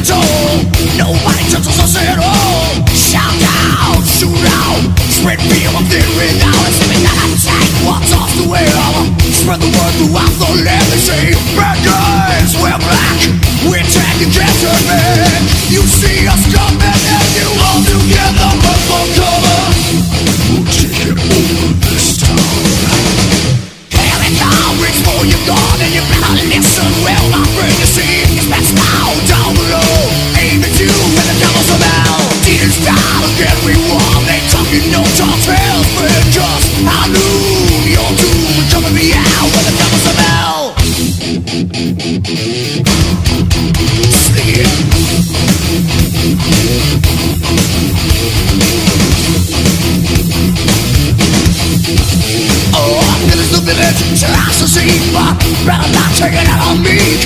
toll. Nobody touches us at all. Shout out, shoot out, spread fear of fear without us. We gotta take what's off the wheel. Spread the word throughout the legacy. Bad guys, we're black. We're taking cancer, man. You see us coming and you all together run for cover. We'll take it over this town. Here it comes, reach for your gun and you better listen well, my friend. You see, it's best now, down below. Aim at you and the devil's about. Demons down again, we won. They talking no tall tales, but just I knew your doom would come and be out when the devil's about. Sing it. Oh, it is the village, so I shall see, but better not take it out on me.